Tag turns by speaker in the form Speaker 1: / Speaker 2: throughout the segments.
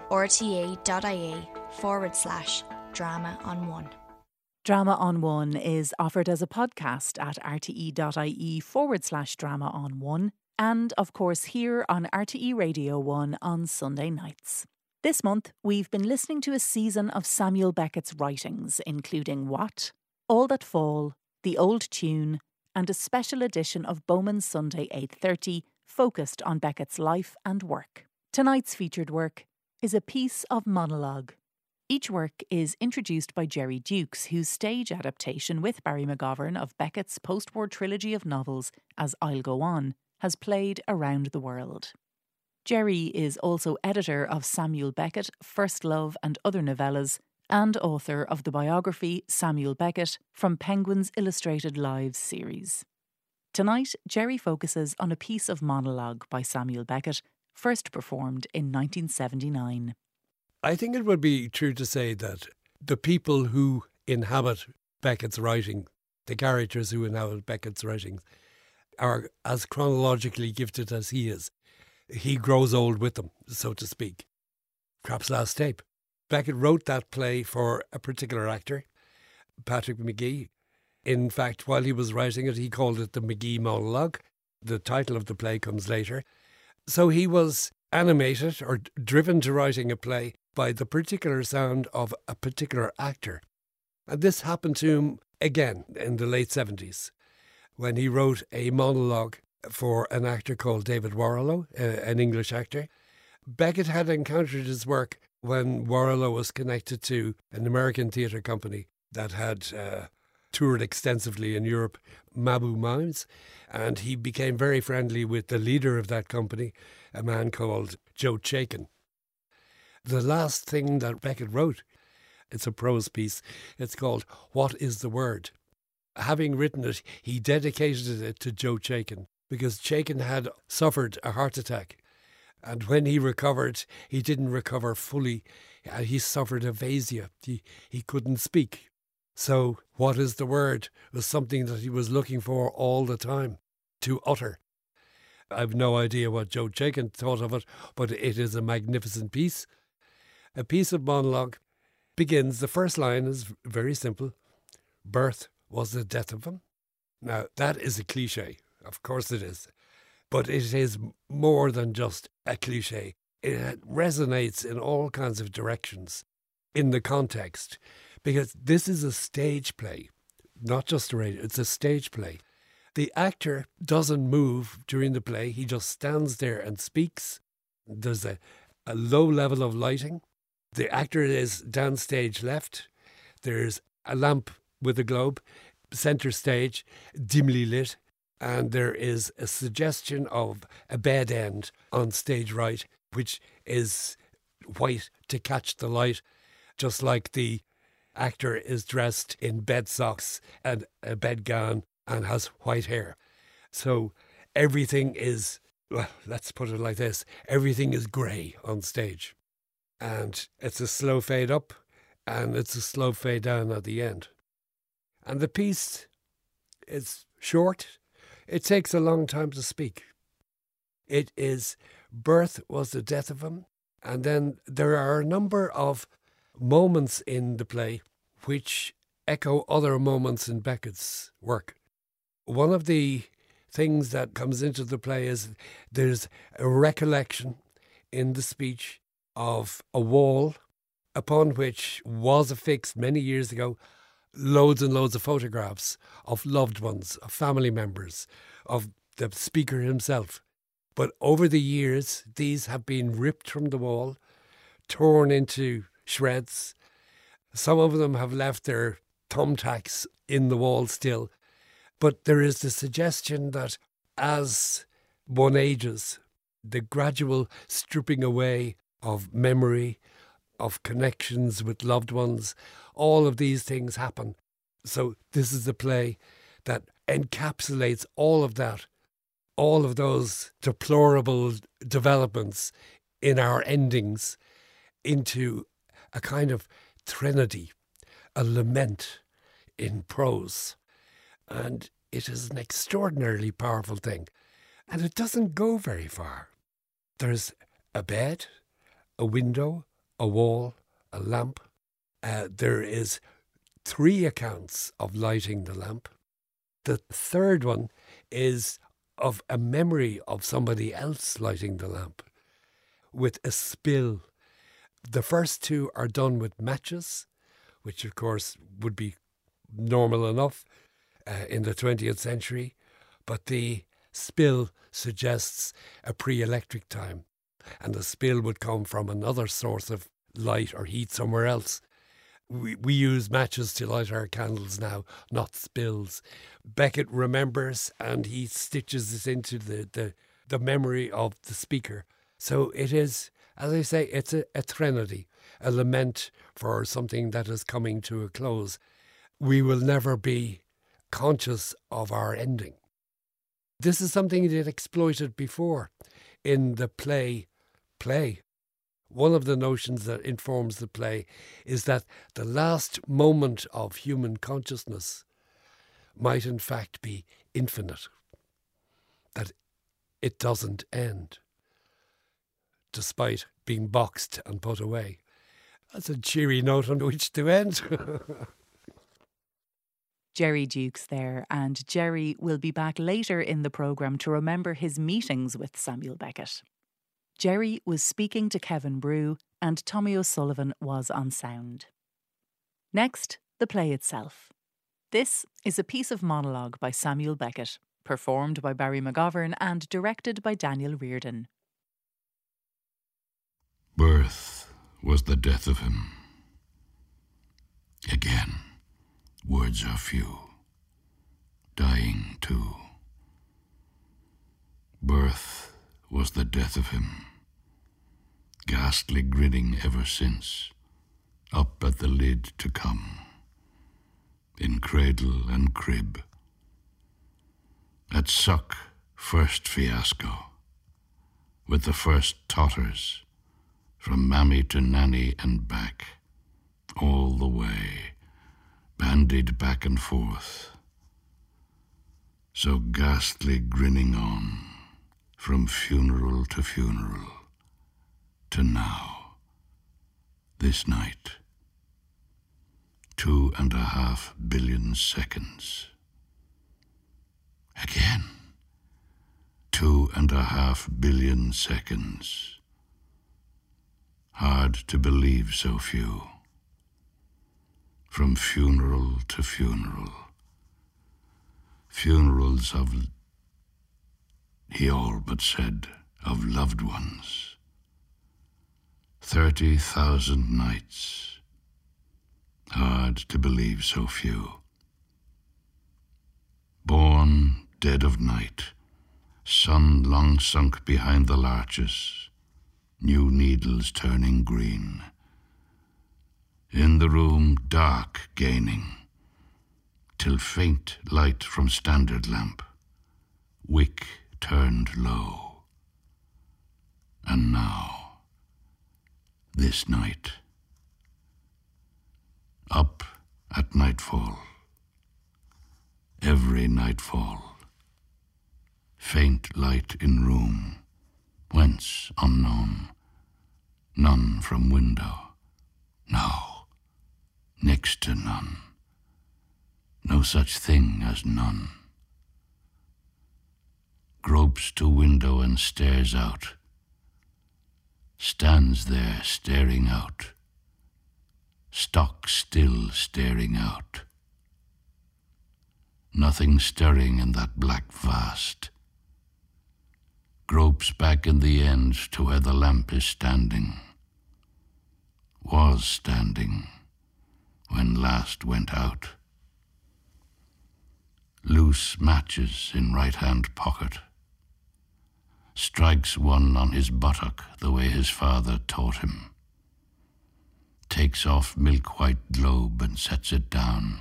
Speaker 1: rte.ie/drama on one.
Speaker 2: Drama on One is offered as a podcast at rte.ie/drama on one, and of course here on RTE Radio 1 on Sunday nights. This month, we've been listening to a season of Samuel Beckett's writings, including What?, All That Fall, The Old Tune, and a special edition of Bowman's Sunday 8:30, focused on Beckett's life and work. Tonight's featured work is a piece of monologue. Each work is introduced by Jerry Dukes, whose stage adaptation with Barry McGovern of Beckett's post-war trilogy of novels, As I'll Go On, has played around the world. Jerry is also editor of Samuel Beckett, First Love and Other Novellas, and author of the biography Samuel Beckett from Penguin's Illustrated Lives series. Tonight, Jerry focuses on a piece of monologue by Samuel Beckett, first performed in 1979.
Speaker 3: I think it would be true to say that the people who inhabit Beckett's writing, the characters who inhabit Beckett's writings, are as chronologically gifted as he is. He grows old with them, so to speak. Krapp's Last Tape. Beckett wrote that play for a particular actor, Patrick Magee. In fact, while he was writing it, he called it the Magee Monologue. The title of the play comes later. So he was animated or driven to writing a play by the particular sound of a particular actor. And this happened to him again in the late 70s, when he wrote a monologue for an actor called David Warrilow, an English actor. Beckett had encountered his work when Warrilow was connected to an American theatre company that had toured extensively in Europe, Mabou Mimes, and he became very friendly with the leader of that company, a man called Joe Chaikin. The last thing that Beckett wrote, it's a prose piece, it's called What is the Word? Having written it, he dedicated it to Joe Chaikin, because Chaikin had suffered a heart attack. And when he recovered, he didn't recover fully. He suffered aphasia. He couldn't speak. So what is the word was something that he was looking for all the time, to utter. I've no idea what Joe Chaikin thought of it, but it is a magnificent piece. A piece of monologue begins, the first line is very simple. Birth was the death of him. Now, that is a cliche. Of course it is. But it is more than just a cliche. It resonates in all kinds of directions in the context, because this is a stage play, not just a radio, it's a stage play. The actor doesn't move during the play. He just stands there and speaks. There's a low level of lighting. The actor is downstage left. There's a lamp with a globe, centre stage, dimly lit. And there is a suggestion of a bed end on stage right, which is white to catch the light, just like the actor is dressed in bed socks and a bedgown and has white hair. So everything is, well, let's put it like this, everything is grey on stage. And it's a slow fade up and it's a slow fade down at the end. And the piece is short. It takes a long time to speak. It is birth was the death of him. And then there are a number of moments in the play which echo other moments in Beckett's work. One of the things that comes into the play is there's a recollection in the speech of a wall upon which was affixed many years ago loads and loads of photographs of loved ones, of family members, of the speaker himself. But over the years, these have been ripped from the wall, torn into shreds. Some of them have left their thumbtacks in the wall still. But there is the suggestion that as one ages, the gradual stripping away of memory, of connections with loved ones, all of these things happen. So this is a play that encapsulates all of that, all of those deplorable developments in our endings into a kind of threnody, a lament in prose. And it is an extraordinarily powerful thing. And it doesn't go very far. There's a bed, a window, a wall, a lamp. There is 3 accounts of lighting the lamp. The third one is of a memory of somebody else lighting the lamp with a spill. The first 2 are done with matches, which of course would be normal enough in the 20th century, but the spill suggests a pre-electric time, and the spill would come from another source of light or heat somewhere else. We use matches to light our candles now, not spills. Beckett remembers, and he stitches it into the memory of the speaker. So it is, as I say, it's a threnody, a lament for something that is coming to a close. We will never be conscious of our ending. This is something that exploited before in the play. One of the notions that informs the play is that the last moment of human consciousness might in fact be infinite, that it doesn't end, despite being boxed and put away. That's a cheery note on which to end.
Speaker 2: Jerry Dukes there, and Jerry will be back later in the programme to remember his meetings with Samuel Beckett. Jerry was speaking to Kevin Brew and Tommy O'Sullivan was on sound. Next, the play itself. This is a piece of monologue by Samuel Beckett, performed by Barry McGovern and directed by Daniel Reardon.
Speaker 1: Birth was the death of him. Again, words are few. Dying too. Birth was the death of him, ghastly grinning ever since, up at the lid to come, in cradle and crib. At suck, first fiasco, with the first totters, from mammy to nanny and back, all the way, bandied back and forth, so ghastly grinning on, from funeral, to now, this night. 2.5 billion seconds. Again. 2.5 billion seconds. Hard to believe so few. From funeral to funeral. Funerals of, he all but said, of loved ones. 30,000 nights. Hard to believe so few. Born dead of night, sun long sunk behind the larches, new needles turning green. In the room dark gaining, till faint light from standard lamp, wick turned low. And now, this night, up at nightfall, every nightfall, faint light in room, whence unknown, none from window, no, next to none, no such thing as none. Gropes to window and stares out, stands there staring out, stock still staring out. Nothing stirring in that black vast. Gropes back in the end to where the lamp is standing. Was standing when last went out. Loose matches in right-hand pocket. Strikes one on his buttock the way his father taught him. Takes off milk-white globe and sets it down.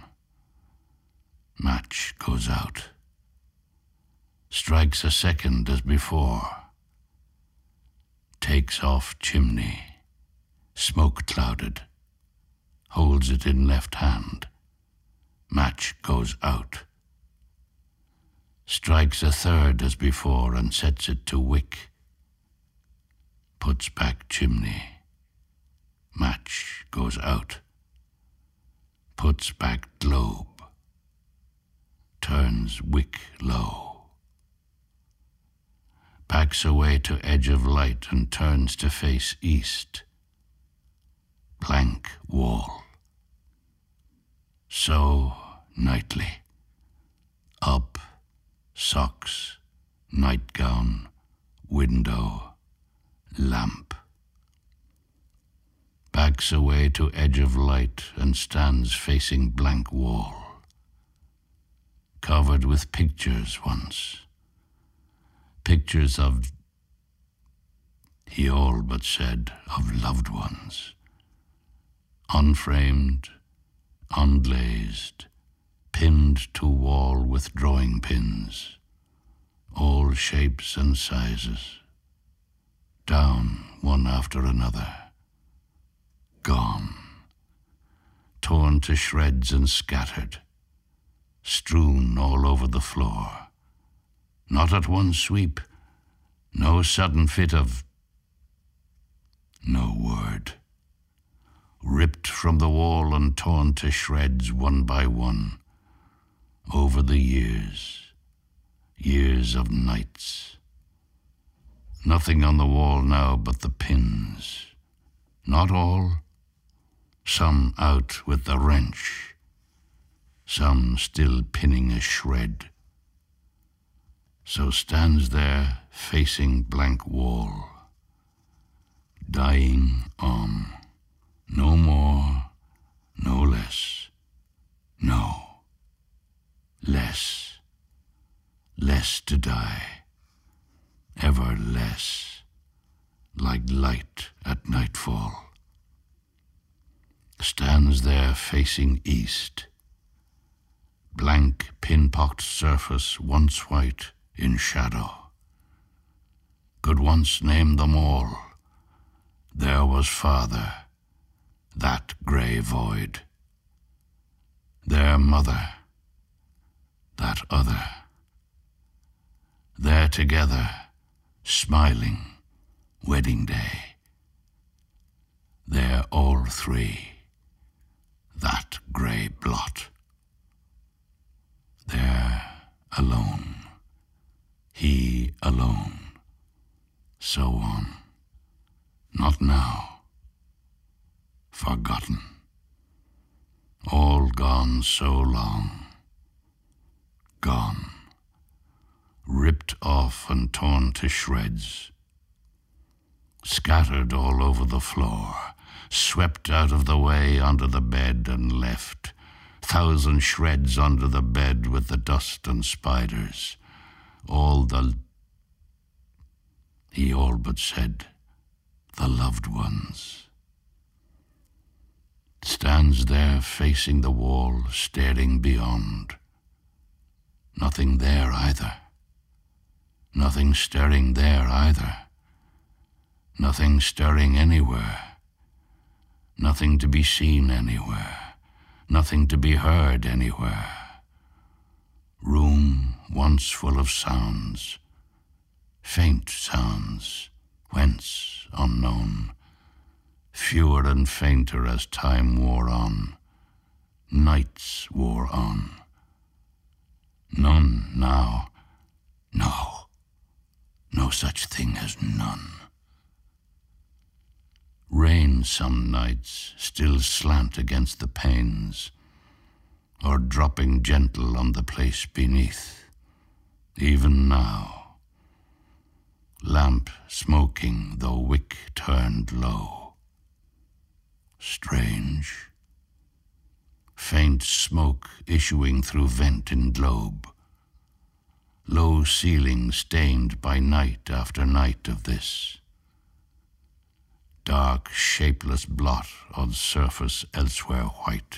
Speaker 1: Match goes out. Strikes a second as before. Takes off chimney, smoke-clouded. Holds it in left hand. Match goes out. Strikes a third as before and sets it to wick. Puts back chimney. goes out, puts back globe, turns wick low, backs away to edge of light and turns to face east, blank wall. So nightly, up, socks, nightgown, window, lamp. Backs away to edge of light and stands facing blank wall. Covered with pictures once. Pictures of, he all but said, of loved ones. Unframed, unglazed, pinned to wall with drawing pins, all shapes and sizes, down one after another, gone, torn to shreds and scattered, strewn all over the floor, not at one sweep, no sudden fit of, no word, ripped from the wall and torn to shreds one by one, over the years, years of nights. Nothing on the wall now but the pins, not all, some out with the wrench, some still pinning a shred. So stands there facing blank wall, dying on, no more, no less, no, less, less to die, ever less, like light at nightfall. Stands there facing east, blank pin-pocked surface once white in shadow. Could once name them all. There was father, that grey void. Their mother, that other. There together, smiling, wedding day. There all three, that grey blot. There alone, he alone, so on. Not now, forgotten, all gone so long, gone, ripped off and torn to shreds, scattered all over the floor, swept out of the way under the bed and left, 1,000 shreds under the bed with the dust and spiders, all the, he all but said, the loved ones. Stands there facing the wall, staring beyond. Nothing there either. Nothing stirring there either. Nothing stirring anywhere. Nothing to be seen anywhere. Nothing to be heard anywhere. Room once full of sounds. Faint sounds, whence unknown. Fewer and fainter as time wore on. Nights wore on. None now. No. No such thing as none. Rain some nights still slant against the panes, or dropping gentle on the place beneath. Even now, lamp smoking though wick turned low. Strange. Faint smoke issuing through vent in globe. Low ceiling stained by night after night of this. Dark, shapeless blot on surface elsewhere white.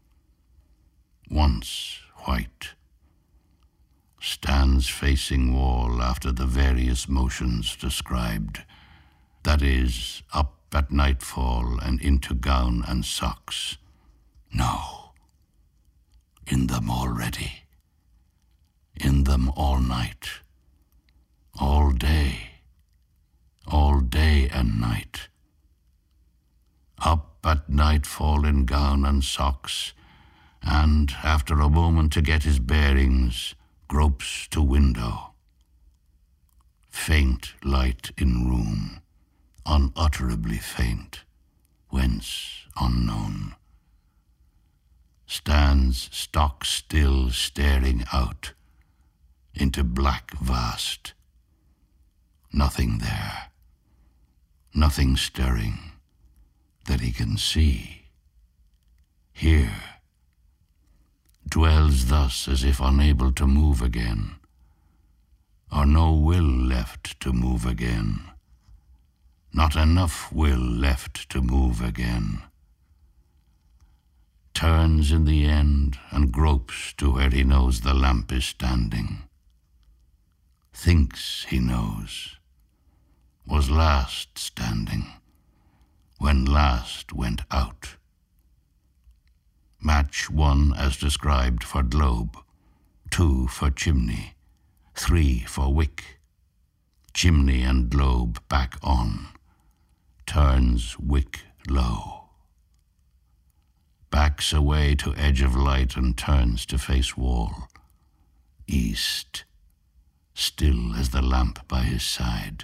Speaker 1: Once white. Stands facing wall after the various motions described. That is, up at nightfall and into gown and socks. No. In them already. In them all night. All day and night. Up at nightfall in gown and socks, and, after a moment to get his bearings, gropes to window. Faint light in room, unutterably faint, whence unknown. Stands stock still, staring out into black vast. Nothing there, nothing stirring that he can see. Here, dwells thus as if unable to move again, or no will left to move again, not enough will left to move again. Turns in the end and gropes to where he knows the lamp is standing. Thinks he knows, was last standing, when last went out. Match 1 as described for globe, 2 for chimney, 3 for wick. Chimney and globe back on, turns wick low. Backs away to edge of light and turns to face wall. East, still as the lamp by his side.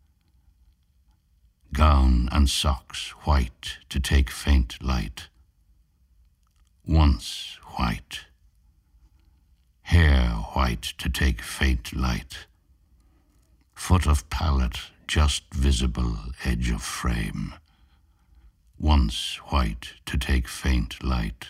Speaker 1: Gown and socks white to take faint light. Once white. Hair white to take faint light. Foot of pallet just visible, edge of frame. Once white to take faint light.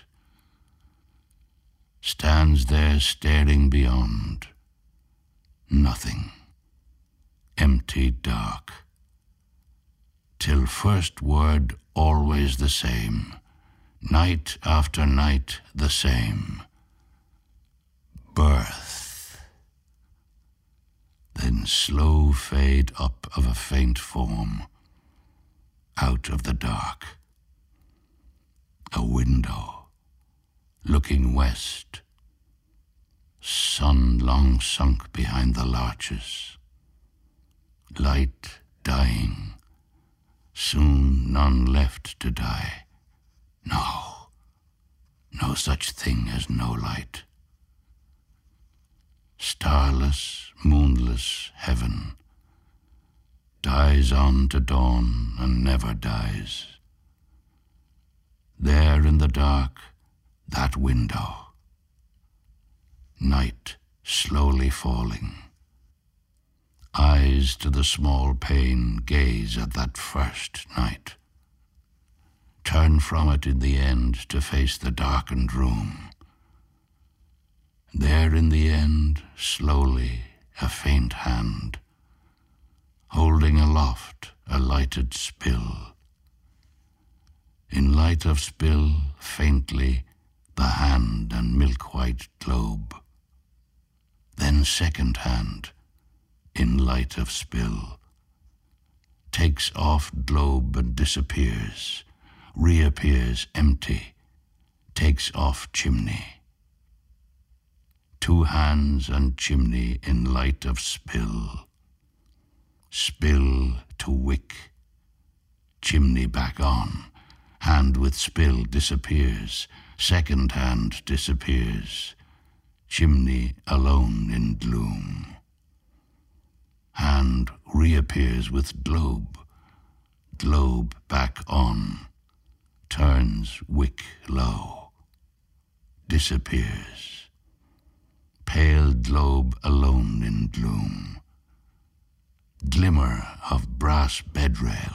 Speaker 1: Stands there staring beyond. Nothing. Empty dark. Till first word always the same. Night after night the same. Birth. Then slow fade up of a faint form. Out of the dark. A window, looking west. Sun long sunk behind the larches. Light dying. Soon none left to die. No, no such thing as no light. Starless, moonless heaven dies on to dawn and never dies. There in the dark, that window. Night slowly falling. Eyes to the small pane gaze at that first night. Turn from it in the end to face the darkened room. There in the end, slowly, a faint hand, holding aloft a lighted spill. In light of spill, faintly, the hand and milk-white globe. Then second hand, in light of spill, takes off globe and disappears, reappears empty, takes off chimney. 2 hands and chimney in light of spill. Spill to wick, chimney back on. Hand with spill disappears, second hand disappears, chimney alone in gloom. Hand reappears with globe, globe back on, turns wick low, disappears. Pale globe alone in gloom. Glimmer of brass bedrail.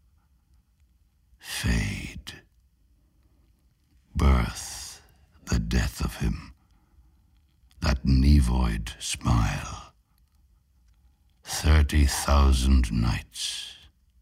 Speaker 1: Fade. Birth, the death of him. That nevoid smile. 30,000 nights.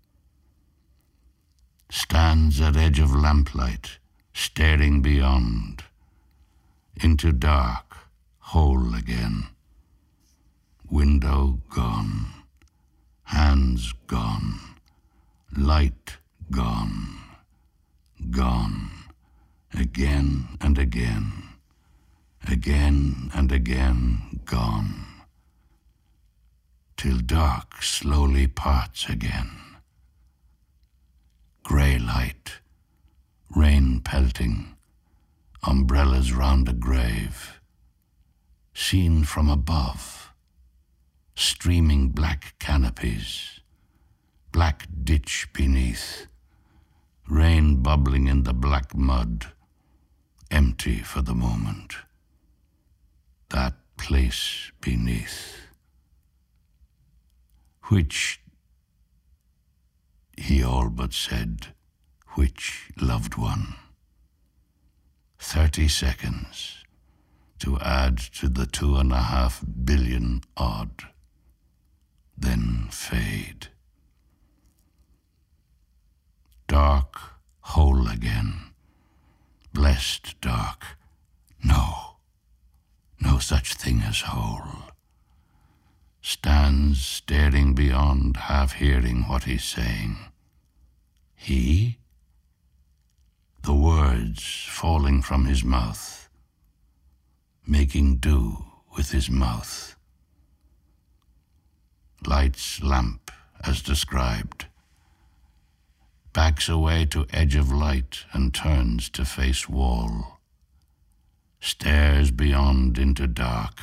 Speaker 1: Stands at edge of lamplight, staring beyond. Into dark, whole again. Window gone. Hands gone. Light gone. Gone. Again and again. Again and again gone. Till dark slowly parts again. Grey light, pelting, umbrellas round a grave, seen from above, streaming black canopies, black ditch beneath, rain bubbling in the black mud, empty for the moment. That place beneath, which, he all but said, which loved one. 30 seconds to add to the 2.5 billion odd, then fade. Dark hole again, blessed dark. No such thing as hole. Stands staring beyond, half hearing what he's saying. He? The words falling from his mouth, making do with his mouth. Lights lamp, as described. Backs away to edge of light and turns to face wall. Stares beyond into dark.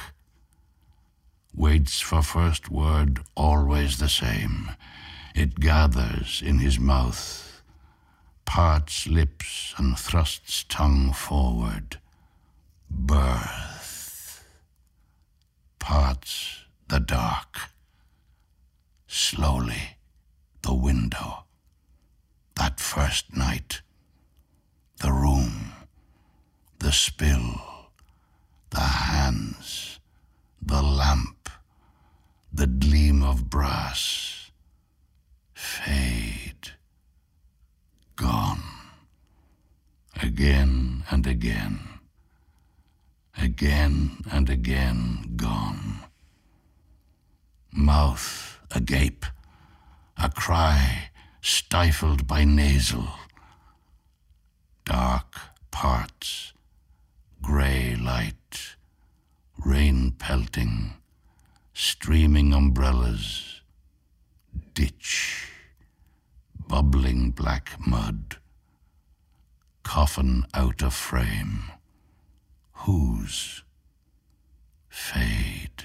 Speaker 1: Waits for first word, always the same. It gathers in his mouth, parts lips and thrusts tongue forward. Birth. Parts the dark. Slowly, the window. That first night. The room. The spill. The hands. The lamp. The gleam of brass. Fade. Gone. Again and again. Again and again gone. Mouth agape. A cry stifled by nasal. Dark parts. Grey light. Rain pelting. Streaming umbrellas. Ditch. Bubbling black mud. Coffin out of frame. Whose? Fade.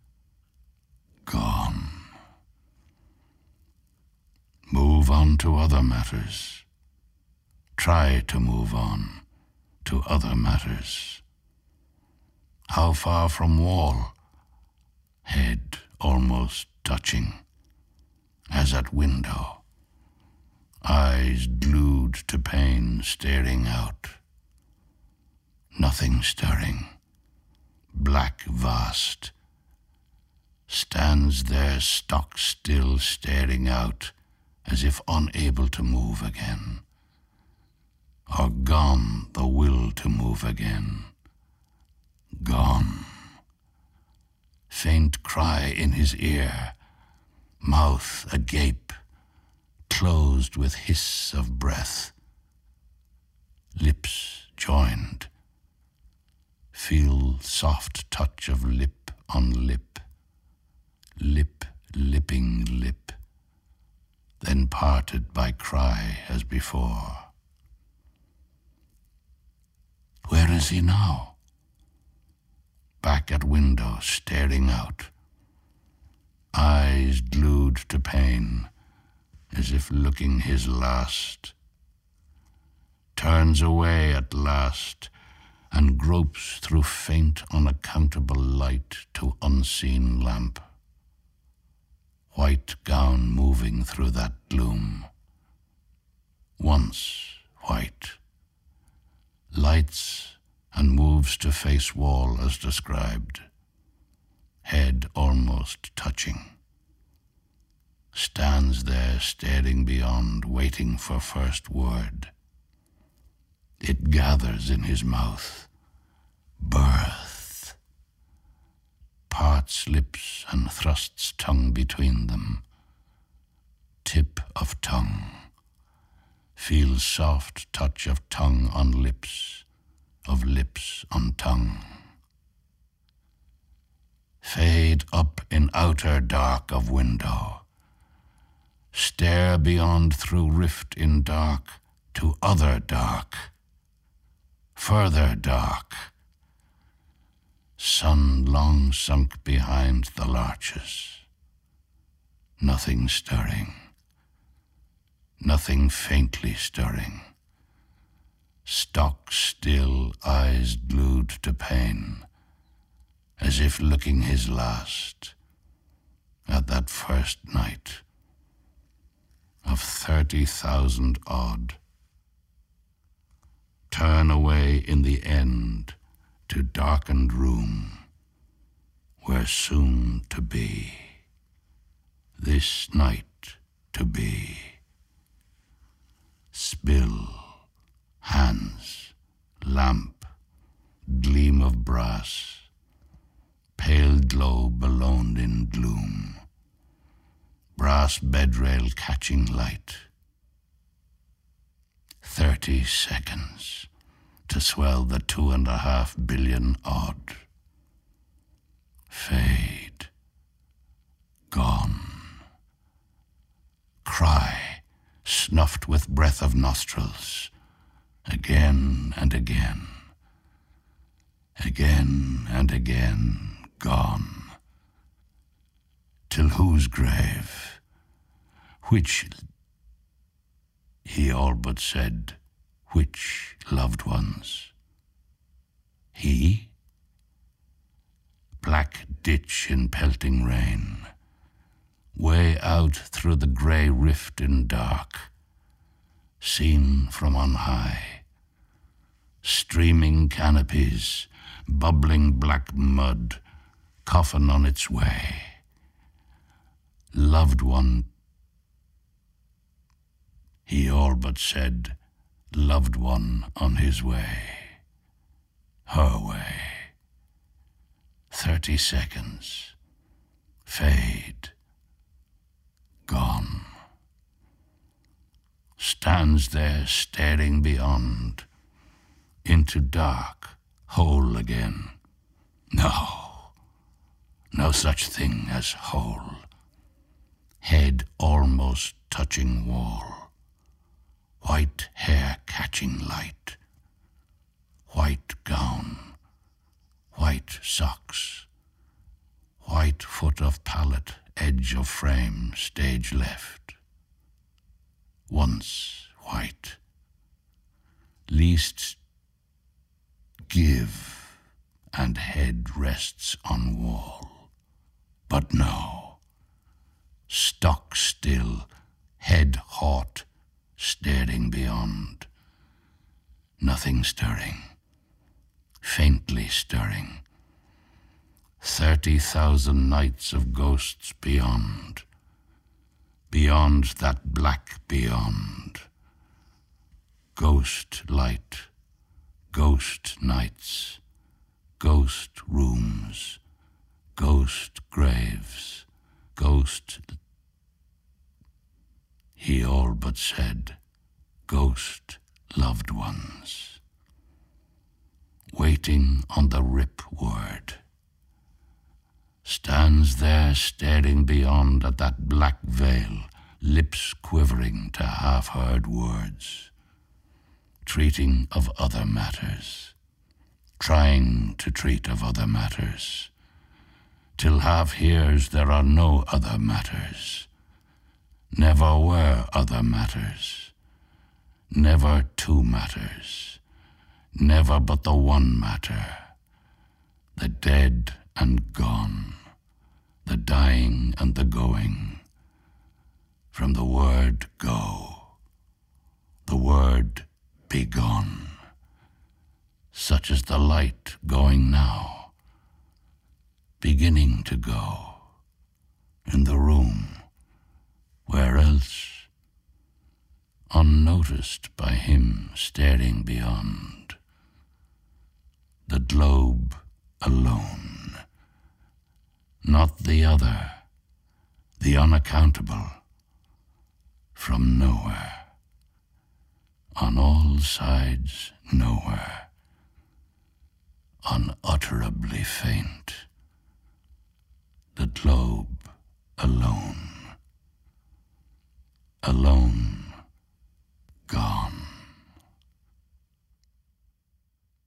Speaker 1: Gone. Move on to other matters. Try to move on to other matters. How far from wall? Head almost touching, as at window. Eyes glued to pane, staring out. Nothing stirring. Black vast. Stands there stock still, staring out, as if unable to move again. Or gone the will to move again. Gone. Faint cry in his ear, mouth agape, closed with hiss of breath. Lips joined. Feel soft touch of lip on lip. Lip lipping lip. Then parted by cry as before. Where is he now? Back at window, staring out. Eyes glued to pane, as if looking his last. Turns away at last, and gropes through faint, unaccountable light to unseen lamp. White gown moving through that gloom. Once white. Lights and moves to face wall as described. Head almost touching. Stands there staring beyond, waiting for first word. It gathers in his mouth. Birth. Parts lips and thrusts tongue between them. Tip of tongue. Feels soft touch of tongue on lips, of lips on tongue. Fade up in outer dark of window. Stare beyond through rift in dark to other dark. further dark. Sun long sunk behind the larches. Nothing stirring. Nothing faintly stirring. Stock still, eyes glued to pain, as if looking his last at that first night of 30,000 odd. Turn away in the end to darkened room where soon to be, this night to be. Spill, hands, lamp, gleam of brass, pale glow belone in gloom, brass bedrail catching light. 30 seconds to swell the 2.5 billion odd. Fade. Gone. Cry, snuffed with breath of nostrils, again and again. Again and again, gone. Till whose grave? Which, he all but said, which loved ones? He? Black ditch in pelting rain, way out through the grey rift in dark, seen from on high. Streaming canopies, bubbling black mud, coffin on its way. Loved one, he all but said, loved one on his way. Her way. 30 seconds. Fade. Gone. Stands there staring beyond, into dark, whole again. No such thing as whole. Head almost touching wall. White hair catching light. White gown. White socks. White foot of pallet, edge of frame, stage left. Once white. Least give, and head rests on wall. But no. Stock still, head hot, staring beyond. Nothing stirring. Faintly stirring. 30,000 nights of ghosts beyond. Beyond that black beyond. Ghost light. Ghost nights. Ghost rooms. Ghost graves. Ghost... He all but said, ghost loved ones. Waiting on the rip word. Stands there staring beyond at that black veil, lips quivering to half-heard words. Treating of other matters. Trying to treat of other matters. Till half hears there are no other matters. Never were other matters. Never two matters. Never but the one matter. The dead and gone. The dying and the going. From the word go. The word be gone. Such as the light going now. Beginning to go. In the room. Where else? Unnoticed by him staring beyond. The globe alone. Not the other, the unaccountable. From nowhere. On all sides, nowhere. Unutterably faint. The globe alone. Alone, gone.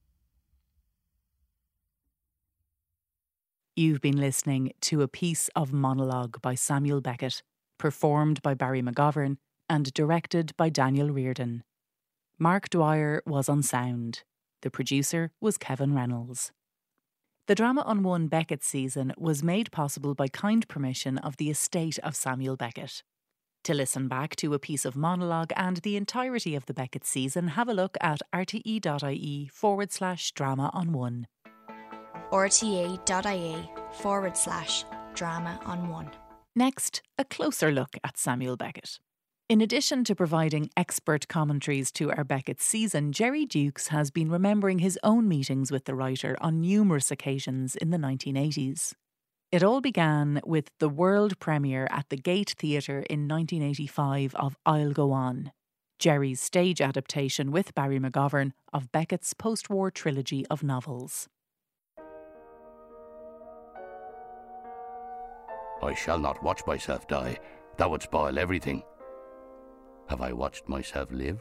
Speaker 2: You've been listening to a piece of monologue by Samuel Beckett, performed by Barry McGovern and directed by Daniel Reardon. Mark Dwyer was on sound. The producer was Kevin Reynolds. The Drama on One Beckett season was made possible by kind permission of the estate of Samuel Beckett. To listen back to a piece of monologue and the entirety of the Beckett season, have a look at rte.ie/drama on one.
Speaker 4: rte.ie/drama on one.
Speaker 2: Next, a closer look at Samuel Beckett. In addition to providing expert commentaries to our Beckett season, Jerry Dukes has been remembering his own meetings with the writer on numerous occasions in the 1980s. It all began with the world premiere at the Gate Theatre in 1985 of I'll Go On, Jerry's stage adaptation with Barry McGovern of Beckett's post-war trilogy of novels.
Speaker 1: I shall not watch myself die. That would spoil everything. Have I watched myself live?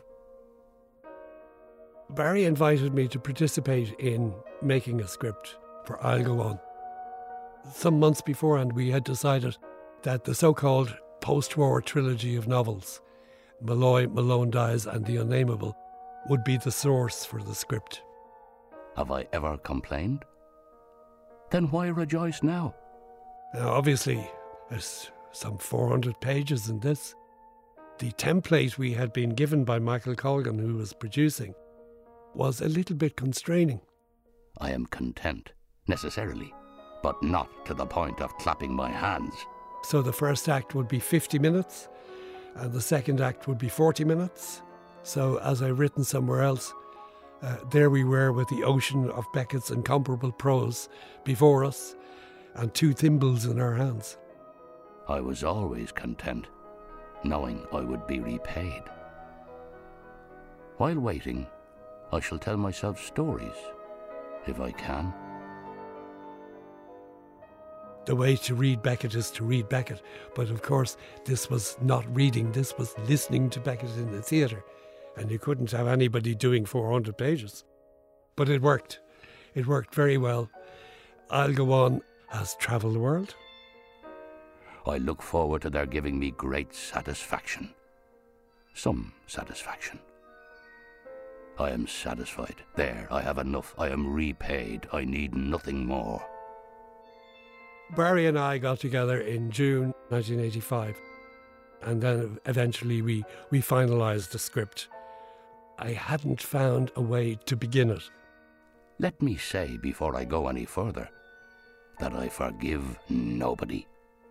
Speaker 3: Barry invited me to participate in making a script for I'll Go On. Some months beforehand, we had decided that the so-called post-war trilogy of novels, Malloy, Malone Dies and The Unnameable, would be the source for the script.
Speaker 1: Have I ever complained? Then why rejoice now?
Speaker 3: Now, obviously, there's some 400 pages in this. The template we had been given by Michael Colgan, who was producing, was a little bit constraining.
Speaker 1: I am content, necessarily, but not to the point of clapping my hands.
Speaker 3: So the first act would be 50 minutes, and the second act would be 40 minutes. So, as I've written somewhere else, there we were with the ocean of Beckett's incomparable prose before us, and two thimbles in our hands.
Speaker 1: I was always content, knowing I would be repaid. While waiting, I shall tell myself stories, if I can.
Speaker 3: The way to read Beckett is to read Beckett, but of course this was not reading, this was listening to Beckett in the theatre, and you couldn't have anybody doing 400 pages. But it worked. It worked very well. I'll Go On has travelled the world.
Speaker 1: I look forward to their giving me great satisfaction. Some satisfaction. I am satisfied. There, I have enough. I am repaid. I need nothing more.
Speaker 3: Barry and I got together in June 1985, and then eventually we finalised the script. I hadn't found a way to begin it.
Speaker 1: Let me say before I go any further that I forgive nobody.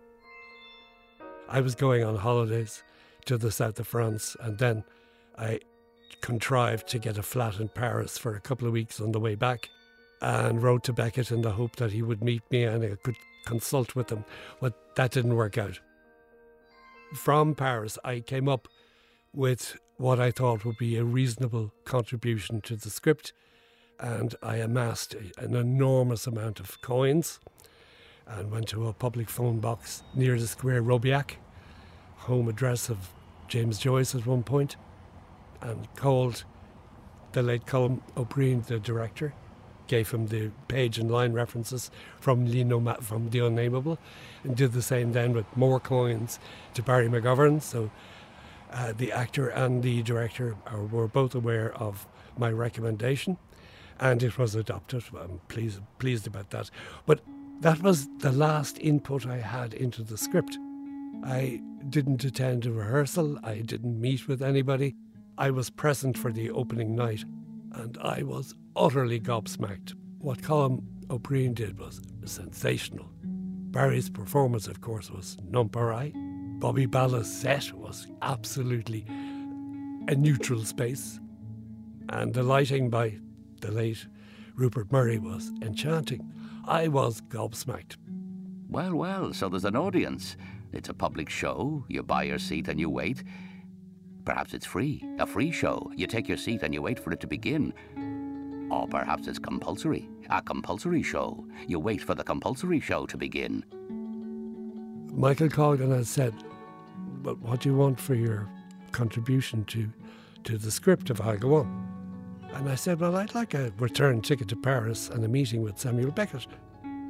Speaker 3: I was going on holidays to the south of France, and then I contrived to get a flat in Paris for a couple of weeks on the way back, and wrote to Beckett in the hope that he would meet me and I could consult with him, but that didn't work out. From Paris, I came up with what I thought would be a reasonable contribution to the script, and I amassed an enormous amount of coins and went to a public phone box near the Square Robiac, home address of James Joyce at one point, and called the late Colm O'Brien, the director, gave him the page and line references from The Unnameable, and did the same then with more coins to Barry McGovern. So the actor and the director were both aware of my recommendation, and it was adopted. I'm pleased about that. But that was the last input I had into the script. I didn't attend a rehearsal. I didn't meet with anybody. I was present for the opening night, and I was utterly gobsmacked. What Colm O'Brien did was sensational. Barry's performance, of course, was nonpareil. Bobby Balla's set was absolutely a neutral space. And the lighting by the late Rupert Murray was enchanting. I was gobsmacked.
Speaker 1: Well, so there's an audience. It's a public show. You buy your seat and you wait. Perhaps it's free, a free show. You take your seat and you wait for it to begin. Or perhaps it's compulsory, a compulsory show. You wait for the compulsory show to begin.
Speaker 3: Michael Colgan has said, "But what do you want for your contribution to the script of I'll Go On?" And I said, "Well, I'd like a return ticket to Paris and a meeting with Samuel Beckett."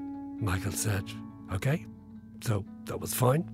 Speaker 3: Michael said, OK. So that was fine.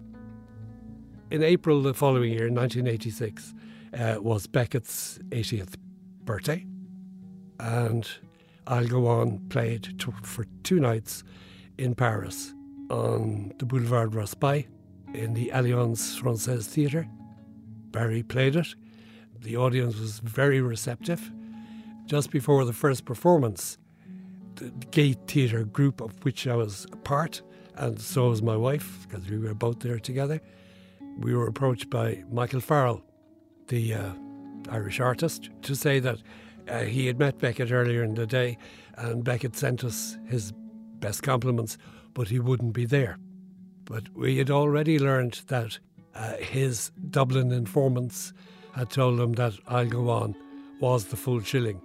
Speaker 3: In April the following year, 1986, was Beckett's 80th birthday. And I'll Go On played for 2 nights in Paris on the Boulevard Raspail in the Alliance Française Theatre. Barry played it. The audience was very receptive. Just before the first performance, the Gate Theatre group, of which I was a part, and so was my wife, because we were both there together, we were approached by Michael Farrell, the Irish artist, to say that he had met Beckett earlier in the day, and Beckett sent us his best compliments, but he wouldn't be there. But we had already learned that his Dublin informants had told him that I'll Go On was the full shilling.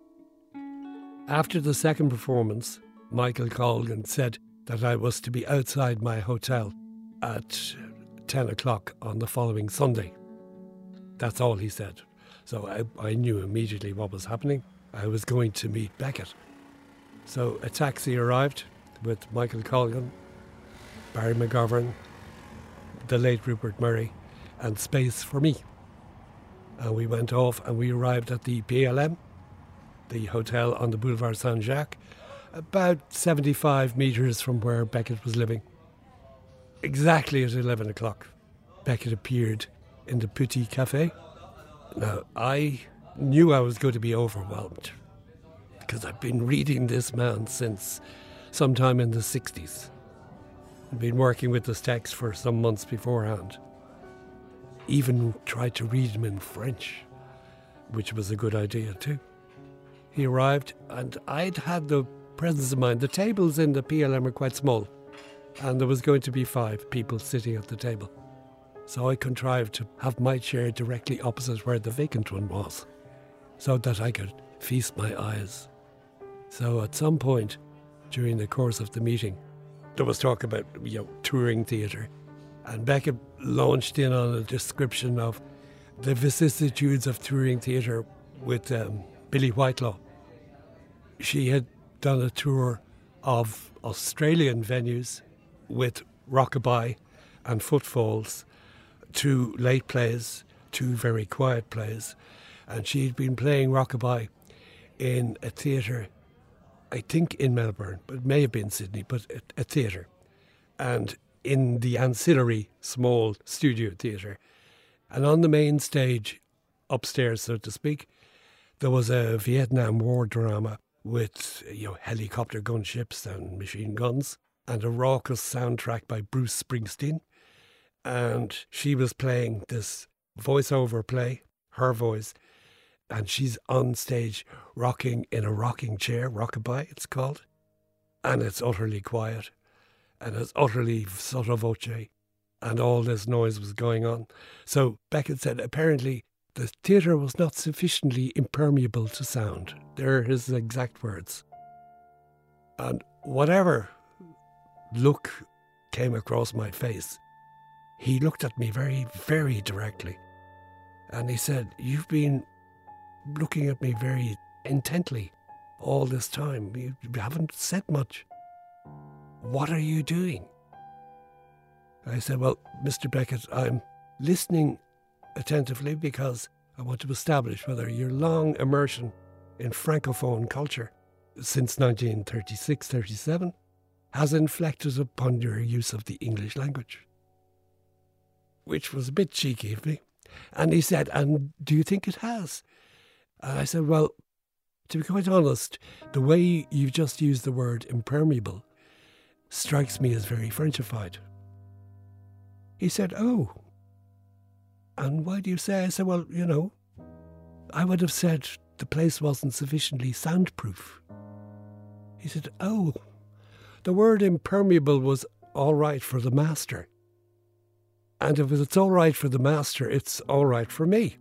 Speaker 3: After the second performance, Michael called and said that I was to be outside my hotel at 10 o'clock on the following Sunday. That's all he said. So I knew immediately what was happening. I was going to meet Beckett. So a taxi arrived with Michael Colgan, Barry McGovern, the late Rupert Murray, and space for me. And we went off and we arrived at the PLM, the hotel on the Boulevard Saint-Jacques, about 75 metres from where Beckett was living. Exactly at 11 o'clock, Beckett appeared in the Petit Café. Now, I knew I was going to be overwhelmed because I've been reading this man since sometime in the 60s. I'd been working with this text for some months beforehand. Even tried to read him in French, which was a good idea too. He arrived and I'd had the presence of mind. The tables in the PLM are quite small and there was going to be 5 people sitting at the table. So I contrived to have my chair directly opposite where the vacant one was so that I could feast my eyes. So at some point during the course of the meeting, there was talk about touring theatre, and Beckett launched in on a description of the vicissitudes of touring theatre with Billie Whitelaw. She had done a tour of Australian venues with Rockabye and Footfalls, 2 late plays, 2 very quiet plays, and she'd been playing Rockabye in a theatre, I think in Melbourne, but it may have been Sydney, but a theatre, and in the ancillary small studio theatre. And on the main stage, upstairs so to speak, there was a Vietnam War drama with helicopter gunships and machine guns, and a raucous soundtrack by Bruce Springsteen. And she was playing this voiceover play, her voice, and she's on stage rocking in a rocking chair, Rockabye it's called, and it's utterly quiet, and it's utterly sotto voce, and all this noise was going on. So Beckett said apparently the theatre was not sufficiently impermeable to sound. They're his exact words. And whatever look came across my face, he looked at me very, very directly. And he said, "You've been looking at me very intently all this time. You haven't said much. What are you doing?" I said, "Well, Mr. Beckett, I'm listening attentively because I want to establish whether your long immersion in Francophone culture since 1936-37 has inflected upon your use of the English language." Which was a bit cheeky of me. And he said, "And do you think it has?" And I said, "Well, to be quite honest, the way you've just used the word impermeable strikes me as very Frenchified." He said, "Oh, and why do you say?" I said, "Well, I would have said the place wasn't sufficiently soundproof." He said, "Oh, the word impermeable was all right for the master. And if it's all right for the master, it's all right for me."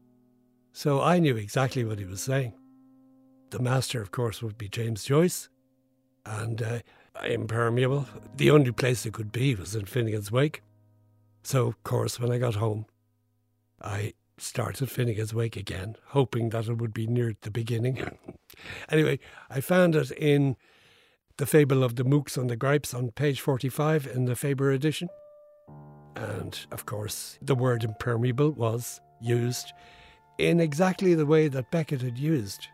Speaker 3: So I knew exactly what he was saying. The master, of course, would be James Joyce. And impermeable, the only place it could be was in Finnegan's Wake. So, of course, when I got home, I started Finnegan's Wake again, hoping that it would be near the beginning. Anyway, I found it in The Fable of the Mooks and the Gripes on page 45 in the Faber edition. And, of course, the word impermeable was used in exactly the way that Beckett had used.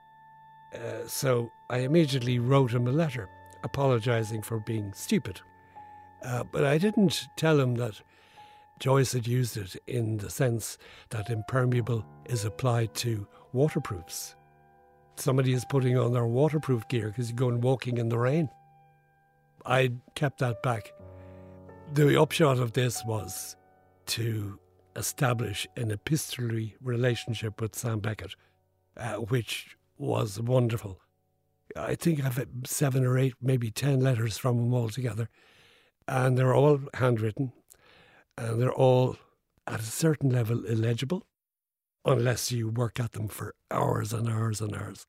Speaker 3: So I immediately wrote him a letter apologising for being stupid. But I didn't tell him that Joyce had used it in the sense that impermeable is applied to waterproofs. Somebody is putting on their waterproof gear because you're going walking in the rain. I kept that back. The upshot of this was to establish an epistolary relationship with Sam Beckett, which was wonderful. I think I've had 7 or 8, maybe 10 letters from him altogether, and they're all handwritten, and they're all at a certain level illegible, unless you work at them for hours and hours and hours.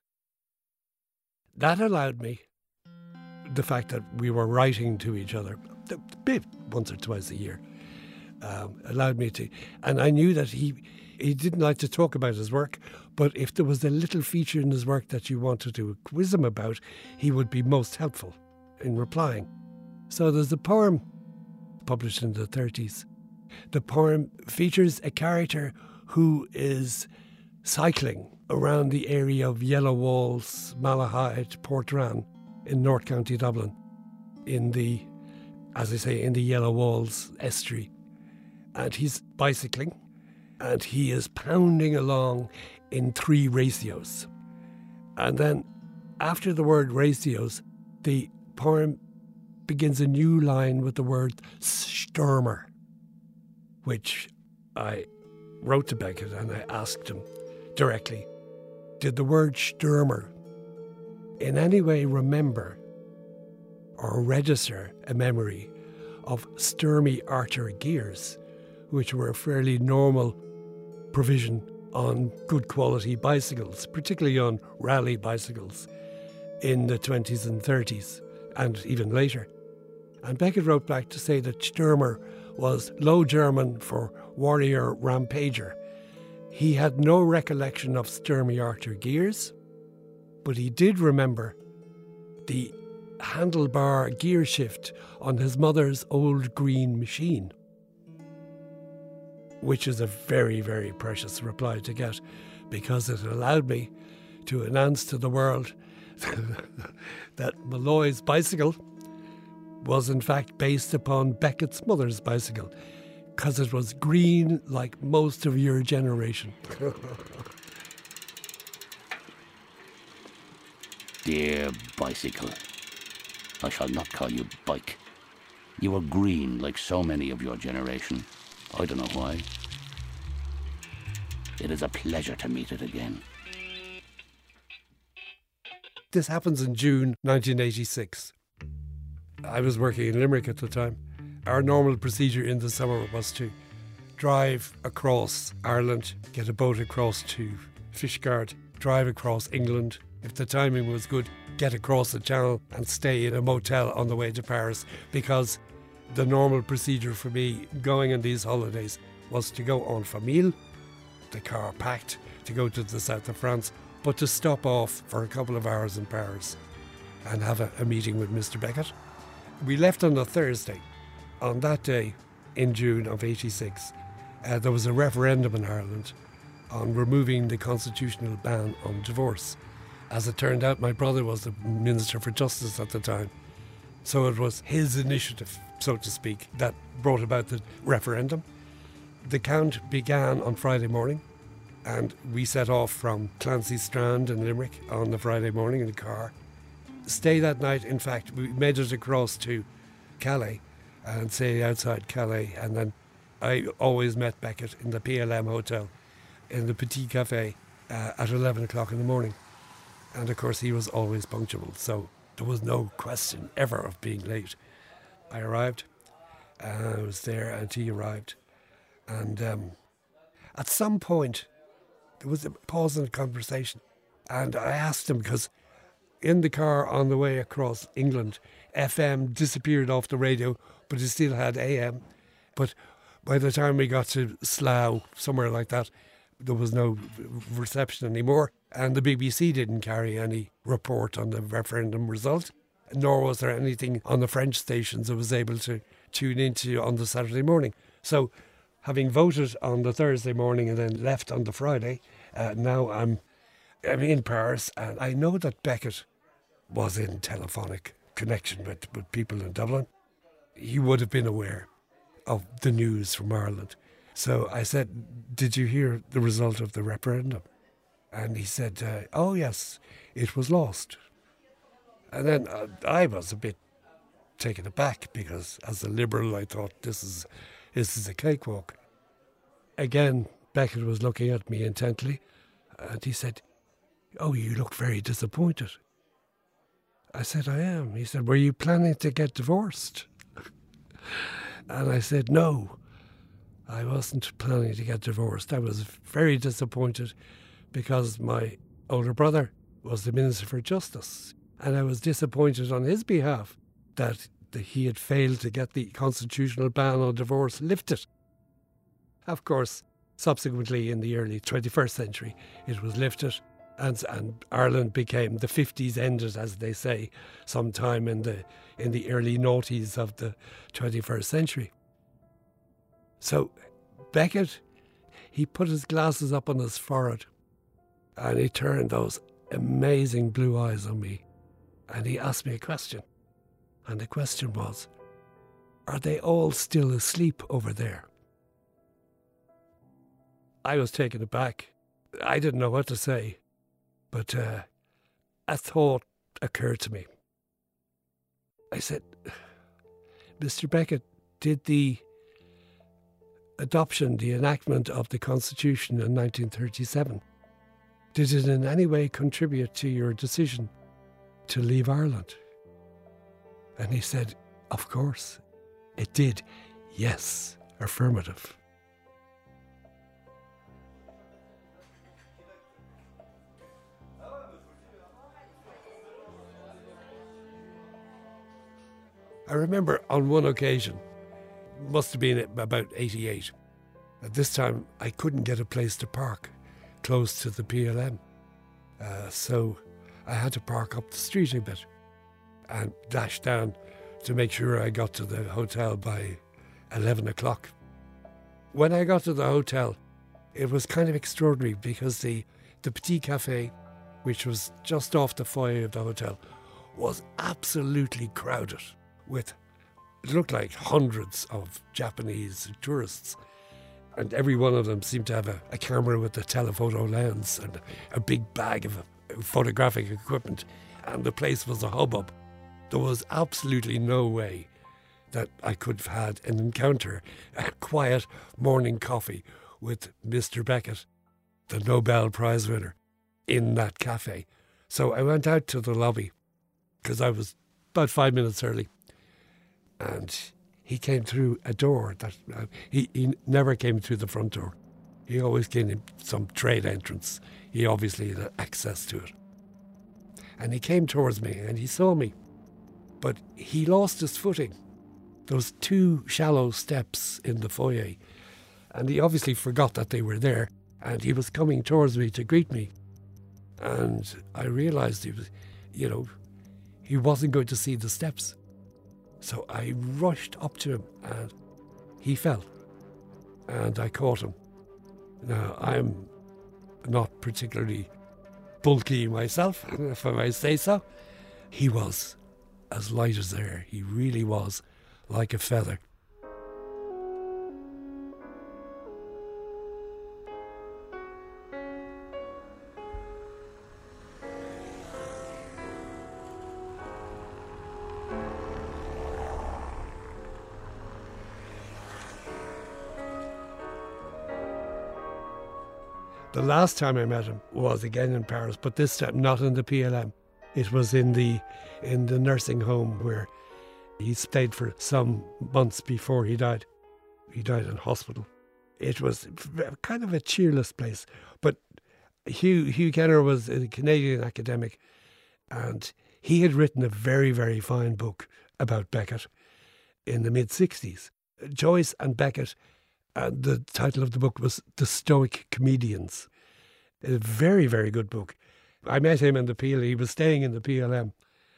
Speaker 3: That allowed me, the fact that we were writing to each other once or twice a year, allowed me to, and I knew that he didn't like to talk about his work, but if there was a little feature in his work that you wanted to quiz him about, he would be most helpful in replying. So there's a poem published in the 30s. The poem features a character who is cycling around the area of Yellow Walls, Malahide, Portrane in North County Dublin, in the, as I say, in the Yellow Walls estuary. And he's bicycling, and he is pounding along in 3 ratios. And then after the word ratios, the poem begins a new line with the word Stürmer, which I wrote to Beckett and I asked him directly, did the word Stürmer in any way remember or register a memory of Sturmey Archer gears, which were a fairly normal provision on good quality bicycles, particularly on rally bicycles in the 20s and 30s and even later. And Beckett wrote back to say that Stürmer was Low German for warrior rampager. He had no recollection of Sturmey Archer gears, but he did remember the handlebar gear shift on his mother's old green machine, which is a very, very precious reply to get, because it allowed me to announce to the world that Malloy's bicycle was in fact based upon Beckett's mother's bicycle, because it was green like most of your generation.
Speaker 4: Dear bicycle, I shall not call you bike. You are green like so many of your generation. I don't know why. It is a pleasure to meet it again.
Speaker 3: This happens in June 1986. I was working in Limerick at the time. Our normal procedure in the summer was to drive across Ireland, get a boat across to Fishguard, drive across England. If the timing was good, get across the channel and stay in a motel on the way to Paris, because the normal procedure for me going on these holidays was to go en famille, the car packed, to go to the south of France, but to stop off for a couple of hours in Paris and have a meeting with Mr. Beckett. We left on a Thursday. On that day, in June of 86, there was a referendum in Ireland on removing the constitutional ban on divorce. As it turned out, my brother was the Minister for Justice at the time. So it was his initiative, so to speak, that brought about the referendum. The count began on Friday morning, and we set off from Clancy Strand in Limerick on the Friday morning in a car. Stay that night, in fact, we made it across to Calais and stayed outside Calais, and then I always met Beckett in the PLM hotel in the Petit Café at 11 o'clock in the morning. And of course he was always punctual, so there was no question ever of being late. I arrived, I was there and he arrived, and at some point there was a pause in the conversation, and I asked him, because in the car on the way across England, FM disappeared off the radio, but it still had AM. But by the time we got to Slough, somewhere like that, there was no reception anymore, and the BBC didn't carry any report on the referendum result. nor was there anything on the French stations I was able to tune into on the Saturday morning. So having voted on the Thursday morning and then left on the Friday, now I'm in Paris, and I know that Beckett was in telephonic connection with people in Dublin. He would have been aware of the news from Ireland. So I said, did you hear the result of the referendum? And he said, oh yes, it was lost. And then I was a bit taken aback, because as a Liberal I thought this is a cakewalk. Again, Beckett was looking at me intently, and he said, oh, you look very disappointed. I said, I am. He said, were you planning to get divorced? And I said, no, I wasn't planning to get divorced. I was very disappointed because my older brother was the Minister for Justice, and I was disappointed on his behalf that he had failed to get the constitutional ban on divorce lifted. Of course, subsequently in the early 21st century, it was lifted, and Ireland became, the 50s ended, as they say, sometime in the early noughties of the 21st century. So Beckett, he put his glasses up on his forehead, and he turned those amazing blue eyes on me, and he asked me a question. And the question was, are they all still asleep over there? I was taken aback. I didn't know what to say, but a thought occurred to me. I said, Mr. Beckett, did the adoption, the enactment of the Constitution in 1937, did it in any way contribute to your decision to leave Ireland? And he said, of course, it did. Yes, affirmative. I remember on one occasion, must have been about 88, at this time I couldn't get a place to park close to the PLM. So I had to park up the street a bit and dash down to make sure I got to the hotel by 11 o'clock. When I got to the hotel, it was kind of extraordinary because the Petit Café, which was just off the foyer of the hotel, was absolutely crowded with, it looked like hundreds of Japanese tourists. And every one of them seemed to have a camera with a telephoto lens and a big bag of photographic equipment. And the place was a hubbub. There was absolutely no way that I could have had an encounter, a quiet morning coffee with Mr. Beckett, the Nobel Prize winner, in that cafe. So I went out to the lobby because I was about 5 minutes early. And he came through a door that he never came through the front door. He always came in some trade entrance. He obviously had access to it. And he came towards me and he saw me. But he lost his footing. There was 2 shallow steps in the foyer. And he obviously forgot that they were there. And he was coming towards me to greet me. And I realised he wasn't going to see the steps. So I rushed up to him and he fell. And I caught him. Now, I'm not particularly bulky myself, if I may say so. He was as light as air. He really was like a feather. The last time I met him was again in Paris, but this time not in the PLM. It was in the nursing home where he stayed for some months before he died. He died in hospital. It was kind of a cheerless place. But Hugh Kenner was a Canadian academic, and he had written a very, very fine book about Beckett in the mid-60s. Joyce and Beckett, the title of the book was The Stoic Comedians. A very, very good book. I met him in the PLM. He was staying in the PLM.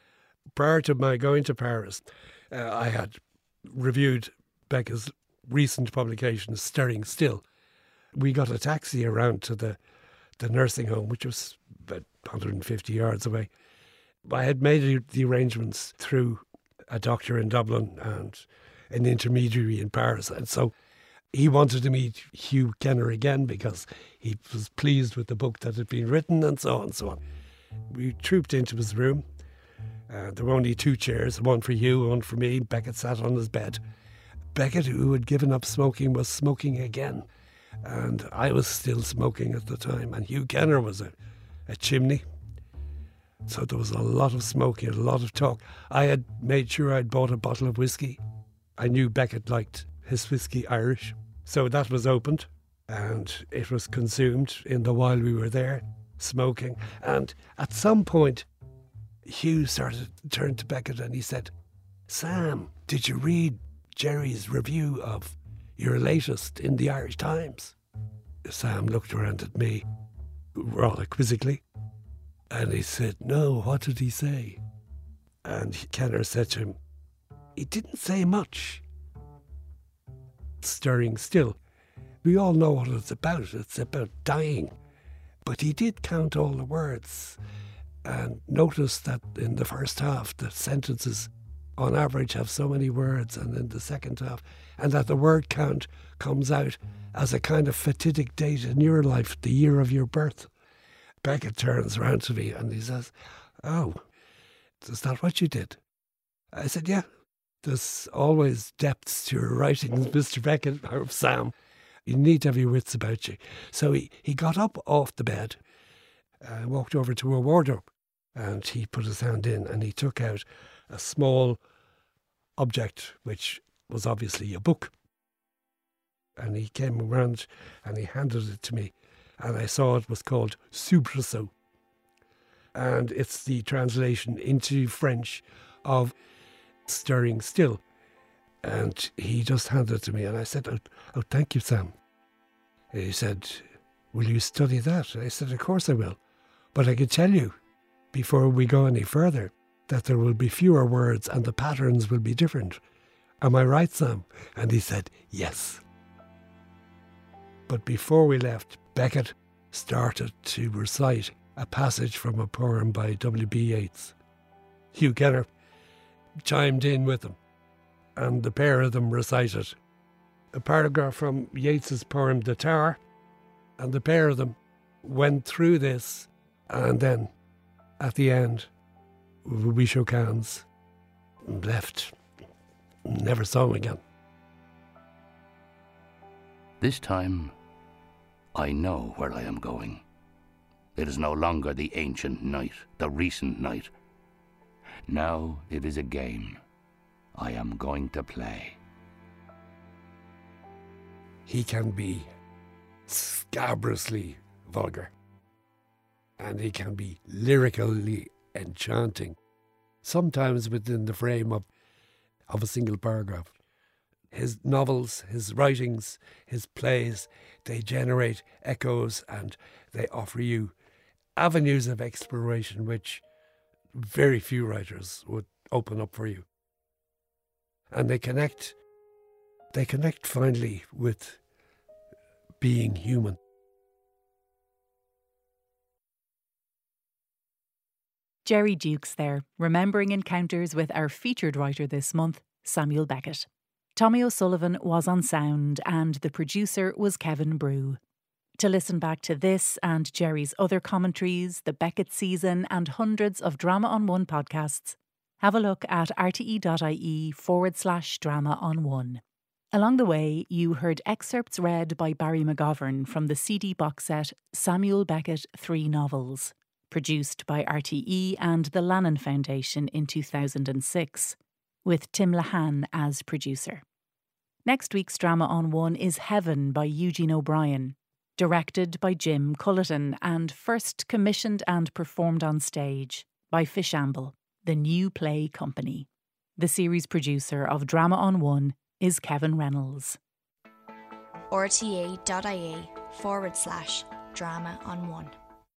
Speaker 3: prior to my going to Paris, I had reviewed Becca's recent publication, Stirring Still. We got a taxi around to the nursing home, which was about 150 yards away. I had made the arrangements through a doctor in Dublin and an intermediary in Paris. And so he wanted to meet Hugh Kenner again because he was pleased with the book that had been written and so on and so on. We trooped into his room. There were only 2 chairs, one for Hugh, one for me. Beckett sat on his bed. Beckett, who had given up smoking, was smoking again. And I was still smoking at the time. And Hugh Kenner was a chimney. So there was a lot of smoking, a lot of talk. I had made sure I'd bought a bottle of whiskey. I knew Beckett liked his whiskey Irish. So that was opened and it was consumed in the while we were there, smoking. And at some point, Hugh turned to Beckett and he said, "Sam, did you read Jerry's review of your latest in the Irish Times?" Sam looked around at me rather quizzically and he said, "No, what did he say?" And Kenner said to him, "He didn't say much." Stirring Still. We all know what it's about. It's about dying. But he did count all the words and noticed that in the first half the sentences on average have so many words, and in the second half, and that the word count comes out as a kind of fatidic date in your life, the year of your birth. Beckett turns around to me and he says, "Oh, is that what you did?" I said, "Yeah. There's always depths to your writings, Mr. Beckett, or Sam. You need to have your wits about you." So he got up off the bed and walked over to a wardrobe and he put his hand in and he took out a small object, which was obviously a book. And he came around and he handed it to me and I saw it was called Soubresaut. And it's the translation into French of Stirring Still. And he just handed it to me and I said, oh, thank you, Sam. And he said, "Will you study that?" I said, "Of course I will. But I can tell you, before we go any further, that there will be fewer words and the patterns will be different. Am I right, Sam?" And he said, "Yes." But before we left, Beckett started to recite a passage from a poem by W.B. Yeats. Hugh Kenner chimed in with him, and the pair of them recited a paragraph from Yeats's poem The Tower, and the pair of them went through this, and then at the end we shook hands and left. Never saw him again.
Speaker 4: This time, I know where I am going. It is no longer the ancient night, the recent night. Now it is a game I am going to play.
Speaker 3: He can be scabrously vulgar, and he can be lyrically enchanting, sometimes within the frame of a single paragraph. His novels, his writings, his plays, they generate echoes and they offer you avenues of exploration which very few writers would open up for you. And they connect finally with being human.
Speaker 2: Jerry Dukes there, remembering encounters with our featured writer this month, Samuel Beckett. Tommy O'Sullivan was on sound and the producer was Kevin Brew. To listen back to this and Jerry's other commentaries, the Beckett season and hundreds of Drama on One podcasts, have a look at rte.ie/Drama on One. Along the way, you heard excerpts read by Barry McGovern from the CD box set Samuel Beckett 3 Novels, produced by RTE and the Lannan Foundation in 2006, with Tim Lahan as producer. Next week's Drama on One is Heaven by Eugene O'Brien, directed by Jim Culleton and first commissioned and performed on stage by Fishamble, the New Play Company. The series producer of Drama on One is Kevin Reynolds.
Speaker 5: rte.ie/Drama on One.